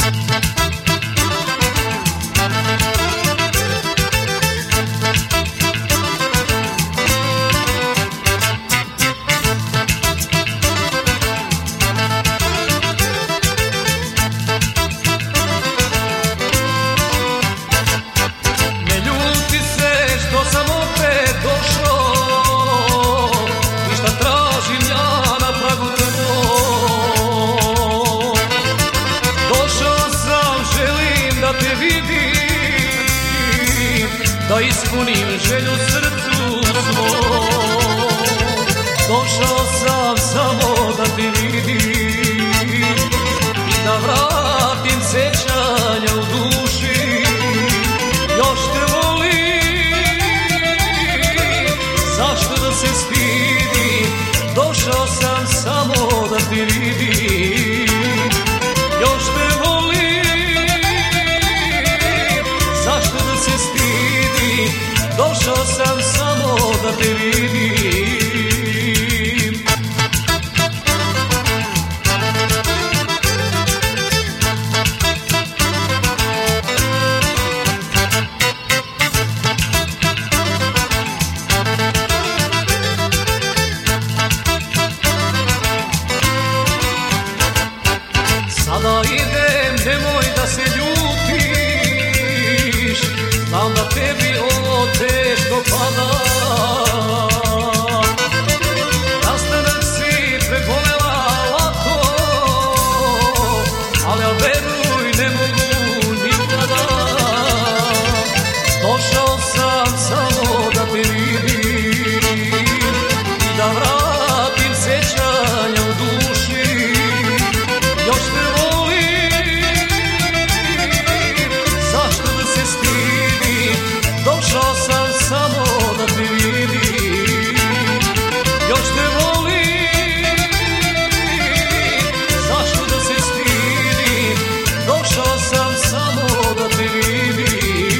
da ispunim želju srcu svom. Došao sam samo da te vidim i da vratim sećanja u duši. Još te volim, zašto da se stidim? Došao sam samo da te vidim. Još te volim, zašto da se stidim? Došao sam samo da te vidim. Sada idem, nemoj da se ljutiš, znam da tebi ovo teško pada. Rastanak si prebolela lako, ali ja veruj ne mogu nikada. Došao sam samo da te vidim i da vratim sećanja u duši. Još te došao sam samo da te vidim. Još te volim, zašto da se stidim? Došao sam samo da te vidim.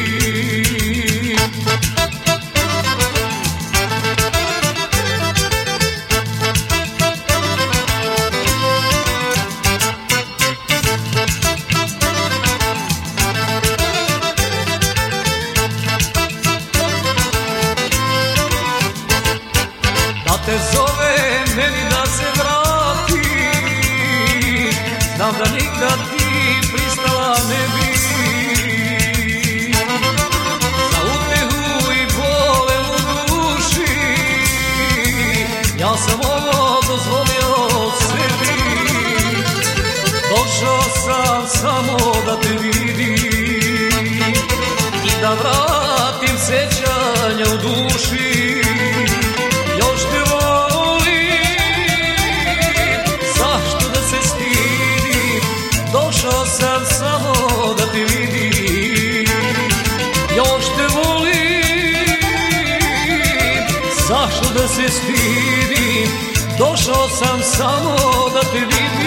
Te zove meni da se vrati, znam da nikad ti pristala ne bi. Za utehu i bole u duši, ja sam ovo dozvolio sebi. Došao sam samo da te vidim i da vratim sećanja u duši. Još te volim, zašto da se stidim? Došao sam samo da te vidim. Još te volim, zašto da se stidim? Došao sam samo da te vidim.